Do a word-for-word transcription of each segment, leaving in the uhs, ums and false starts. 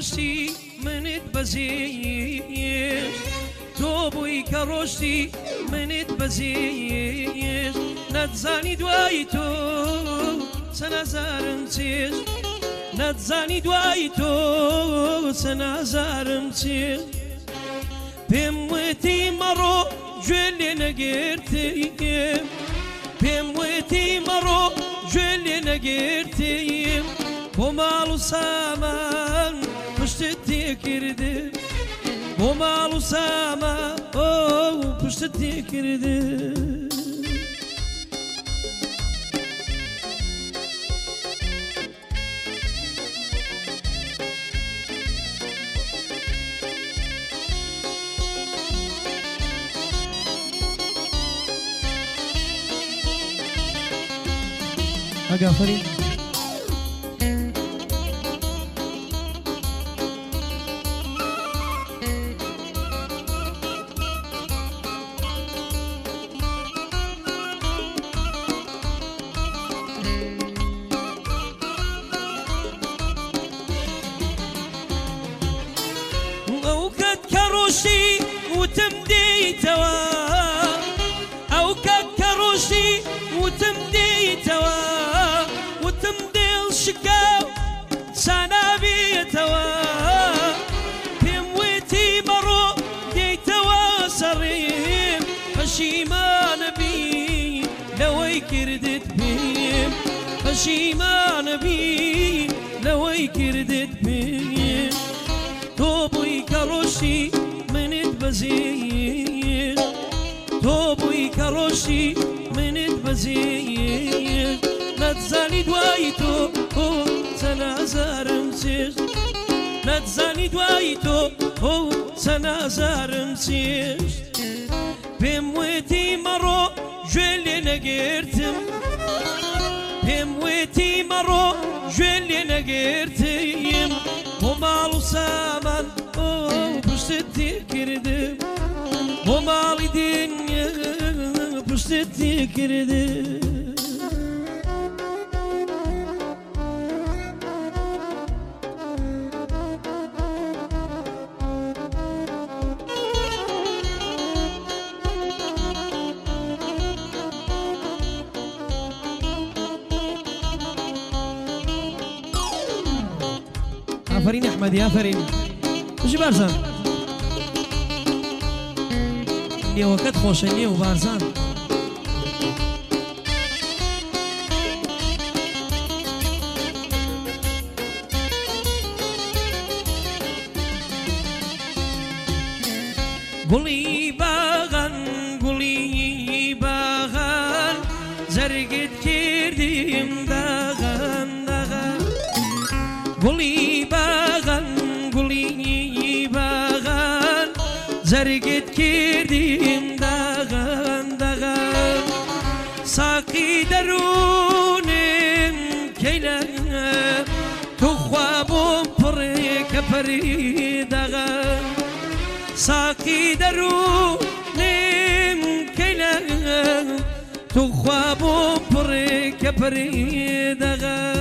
كروشي من تبزيش توبوي كروشي من تبزيش نتزاني دوايتو سنازارمتيش نتزاني دوايتو سنازارمتيش بموتي مرو جولي نقرتي بموتي مرو جولي نقرتي ومالو سامان پشتتی کرده ومالو سامان او پشتتی کرده أقافرين أو كد كروشي وتمدي توا أو كد كروشي وتمدي توا شكاو سنابي توا بموتي مرو دي توا سريم خشيمان بي لوي كردت بيم خشيمان بي لوي كردت بيم توبوي كروشي من تبزيش توبوي كروشي من تبزيش نتزاني دوايتو هو سنازارمتيش نتزاني دوايتو هو سنازارمتيش بموتي مرو جولي نقرتم بموتي مرو جولي نقرتم ومالو سامان او بشتتي كردم ومالي دنيا بشتتي كردم آفرین احمدی آفرین بشی بارزان نیوەکەت خۆشە نییە و بارزان گوڵی باغان گوڵی باغان زەرگت کردیم داغان داغان گوڵی باغان گوڵی باغان زەرگت کردیم داغان داغان ساقی دەروونم کەینە توخوا بۆم پڕێ کە پەری داغان ساقي درونم كينا تخوابو بريك بريدغا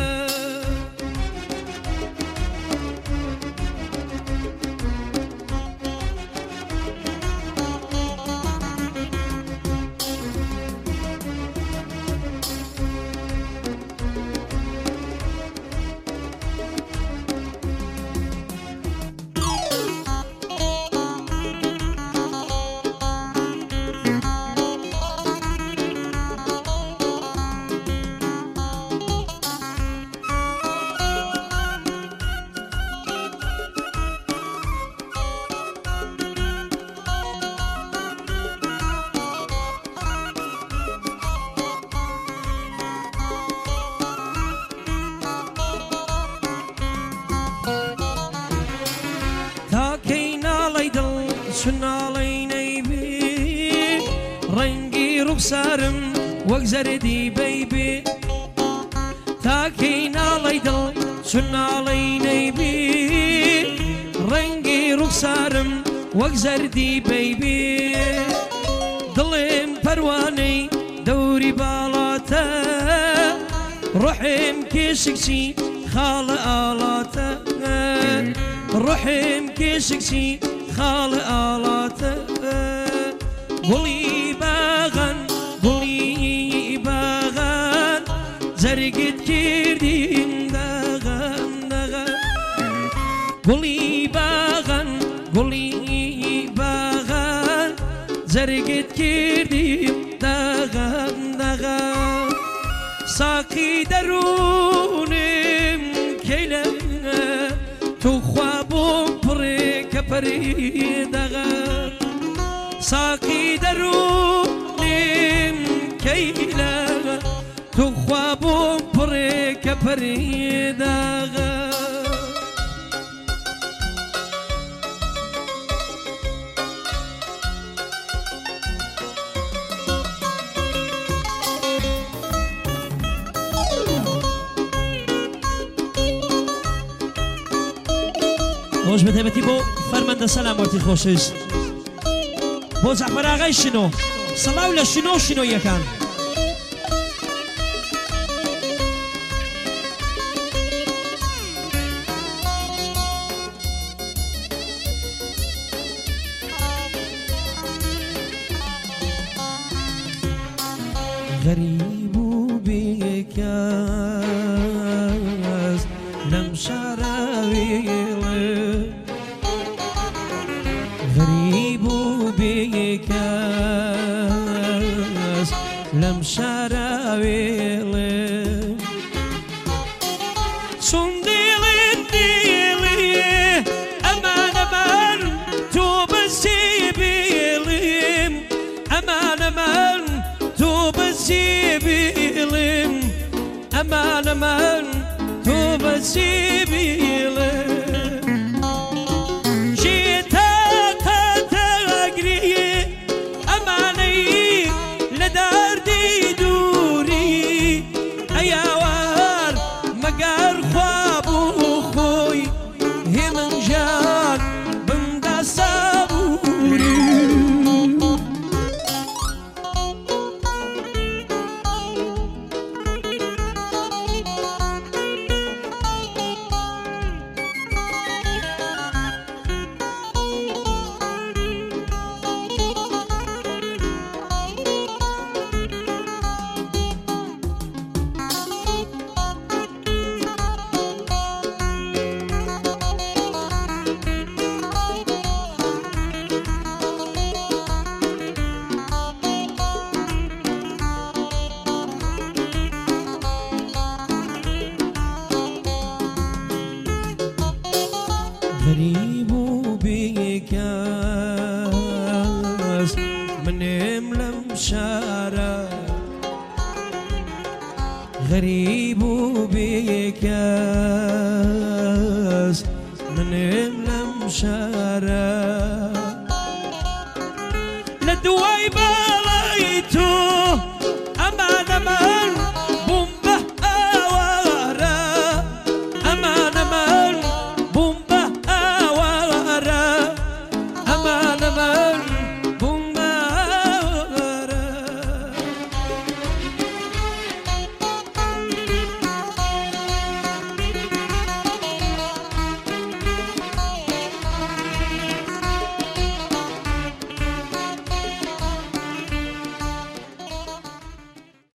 سناليني بي رنگي رخسارم وقزردي بيبي تاكينا ليدل سناليني بي رنگي رخسارم وقزردي بيبي ظلم پرواني دوري بالاتا روحم كشكسي خال آلاتا روحم كشكشي خال آلاته قولي باغن قولي باغن زرقت كردين داغن داغن قولي باغن قولي باغن زرقت كردين داغن داغن ساقي درونم كيلم تخوابم بريك بريد داغن ساقي درونم كيلا تخوابم بريك بريد داغن خوش بتهبتی بو فرمانده سلامتی خوشش بو زعفر آقای شنو صلاو لشنو شنو یکن غريب بك لم شراوي غريب بك لم شراوي صنديل الديلي أمان أمان توب السبيلم أمان أمان توب السبيلم أمان أمان توب السبيلم غريب بك من لم شارع غريب بك من لم شارع لدواي بلايتو أمان أمان